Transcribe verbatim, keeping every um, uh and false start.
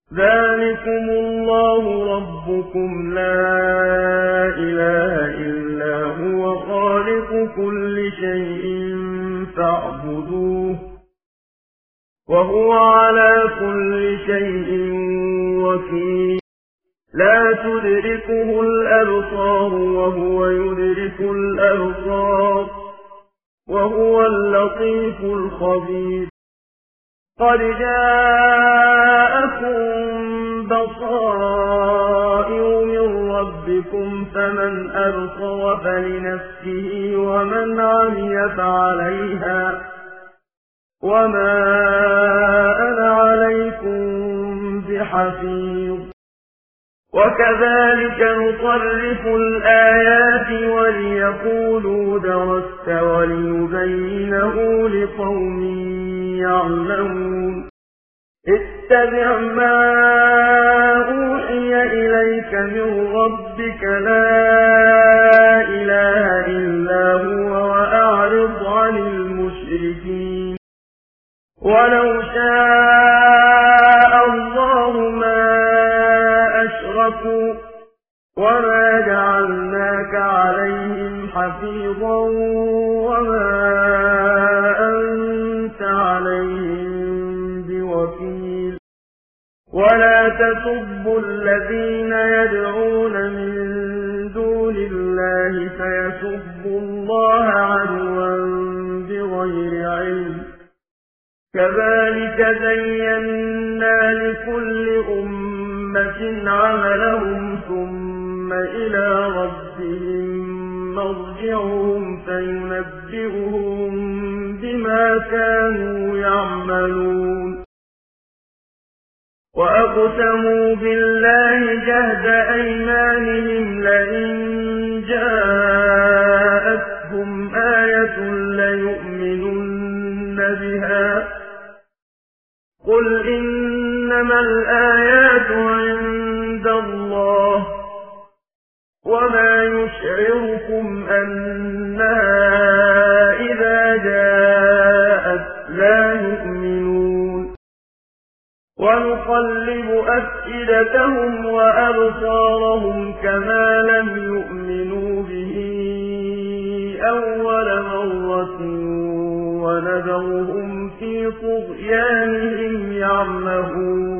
ذلكم الله ربكم لا إله إلا هو خالق كل شيء فاعبدوه وهو على كل شيء وكيل لا تدركه الأبصار وهو يدرك الأبصار وهو اللطيف الخبير قد جاءكم بصائر من ربكم فمن أبصر فلنفسه ومن عمي فعليها وما أنا عليكم بحفيظ وكذلك نصرف الآيات وليقولوا درست ولنبينه لقوم يعلمون اتبع ما أوحي إليك من ربك لا إله إلا هو وأعرض عن المشركين ولو شاء الله ما أشركوا وما جعلناك عليهم حفيظا وما أنت عليهم بوكيل ولا تسبوا الذين يدعون من دون الله فيسبوا الله عدوا بغير علم كذلك زينا لكل أمة عملهم ثم إلى ربهم مرجعهم فينبئهم بما كانوا يعملون وأقسموا بالله جهد أيمانهم لئن جاءتهم آية ليؤمنن بها قل إنما الآيات عند الله وما يشعركم أنها إذا جاءت لا يؤمنون ونقلب أفئدتهم وأبصارهم كما لم يؤمنوا به أول مرة ونذرهم في طغيانهم يعمهون